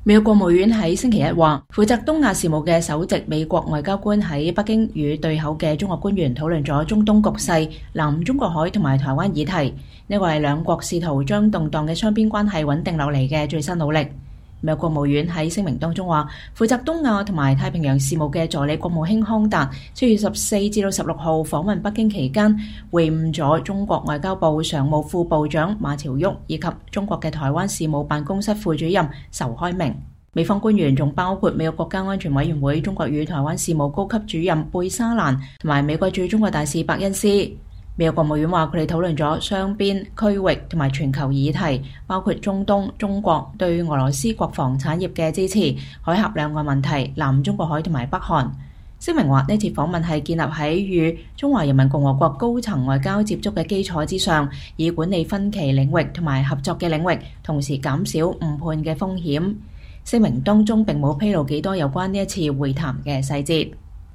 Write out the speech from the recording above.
美國國務院喺星期一話，負責東亞事務嘅首席美國外交官喺北京與對口嘅中國官員討論咗中東局勢、南中國海同埋台灣議題。呢個係兩國試圖將動盪嘅雙邊關係穩定落嚟嘅最新努力。美國國務院喺聲明當中話，負責東亞同埋太平洋事務嘅助理國務卿康達7月14至到16號訪問北京期間，會晤咗中國外交部常務副部長馬朝旭以及中國嘅台灣事務辦公室副主任仇開明。美方官員仲包括美國國家安全委員會中國與台灣事務高級主任貝沙蘭同埋美國駐中國大使伯恩斯。美國國務院話，佢哋討論咗雙邊、區域同埋全球議題，包括中東、中國對俄羅斯國防產業嘅支持、海峽兩岸問題、南中國海同埋北韓。聲明話，呢次訪問係建立喺與中華人民共和國高層外交接觸嘅基礎之上，以管理分歧領域同埋合作嘅領域，同時減少誤判嘅風險。聲明當中並冇披露幾多有關呢一次會談嘅細節。